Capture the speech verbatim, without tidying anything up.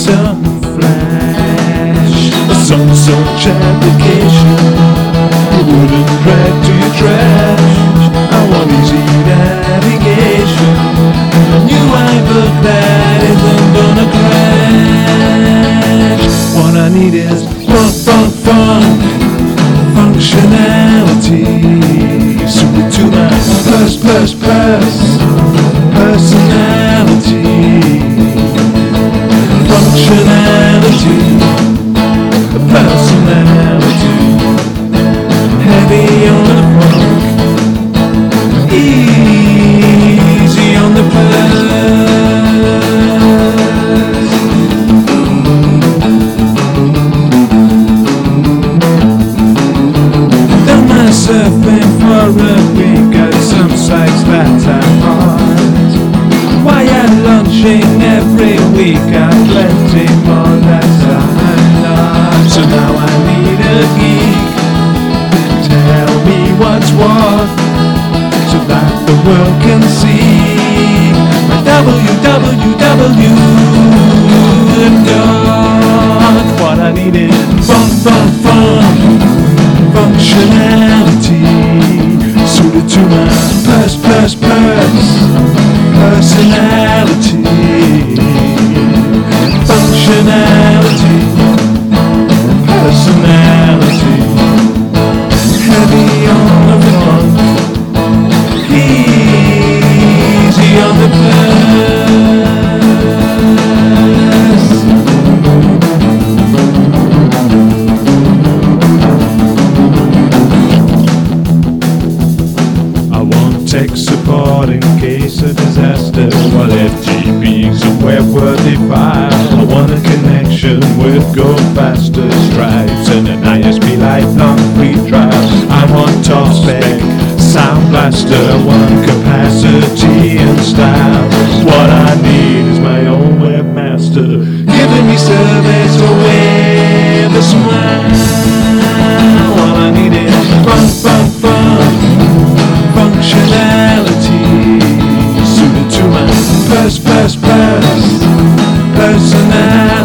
some flash, some such application. You wouldn't drag to your trash. I want easy navigation. A new iBook that isn't gonna crash. What I need is fun, fun, fun, functionality. Suited to my plus, plus, plus personality. Functionality, personality. Heavy on the funk, easy on the plus. Done my surfing for a week at some sites that I want. Why I'm launching every week, I'm plenty more that's I'm not. So now I need a geek. Tell me what's what, so that the world can see my W W W dot. What I need is fun, fun, fun, functionality. Suited to my plus, plus, plus personality. Functionality, personality. Heavy on the funk, easy on the plus. I want tech support in case of disaster. What F T Ps and web-worthy files? I want a connection with Go Faster Stripes and an I S P lifelong free trial. I want top spec, sound blaster, one capacity and style. What I need is my own webmaster, giving me service away the smile. All I need is fun, fun, fun, functionality. Suited to my plus, plus, plus personality.